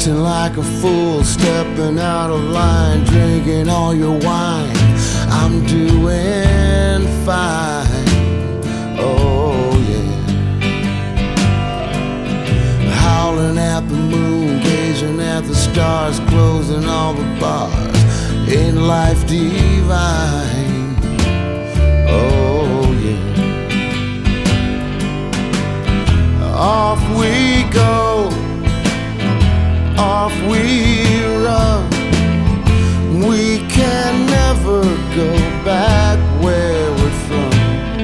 acting like a fool, stepping out of line, drinking all your wine. I'm doing fine, oh yeah. Howling at the moon, gazing at the stars, closing all the bars. Ain't life divine, oh yeah. Off we go, off we run. We can never go back where we're from.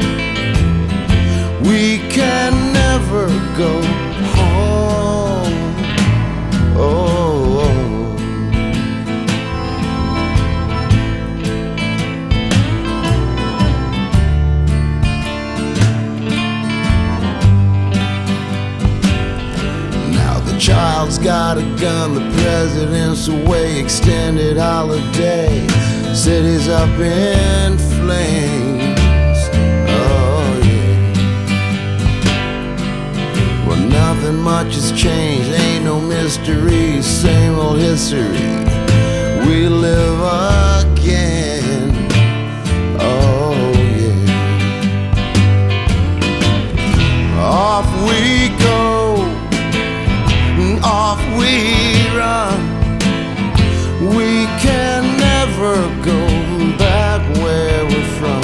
We can never go home, oh, oh. Now the child's got a gun, the president's away, extended holiday, city's up in flames, oh yeah. Well, nothing much has changed, ain't no mystery, same old history, we live again, oh yeah. Off we go, off we run. We can never go back where we're from.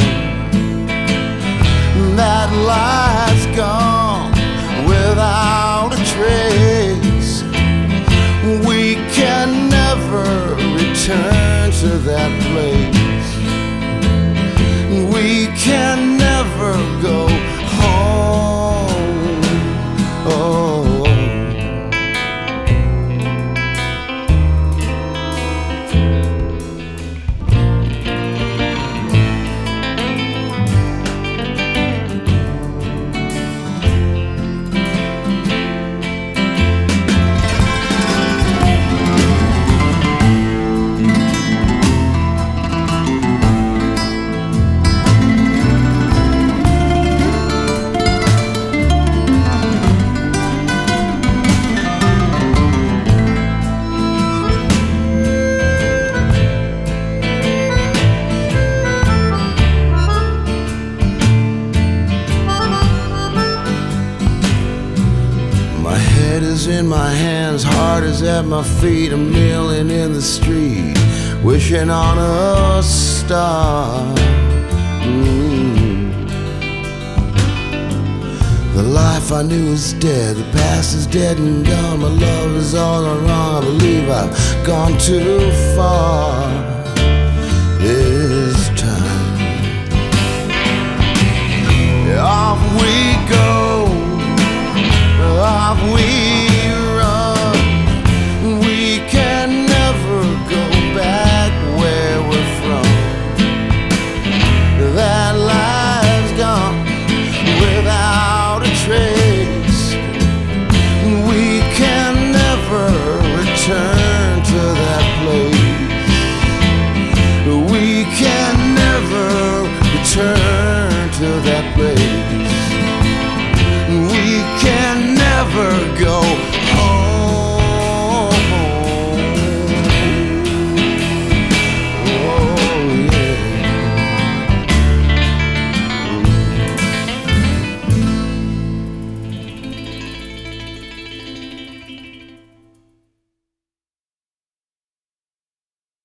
That life's gone without a trace. We can never return to that place. We can never go home, oh. My head is in my hands, heart is at my feet, a million in the street, wishing on a star. The life I knew is dead, the past is dead and gone, my love is all gone wrong, I believe I've gone too far this time. Off we go, off we run. We can never go back where we're from. That life's gone without a trace. We can never return to that place. We can never return to that place. We can never go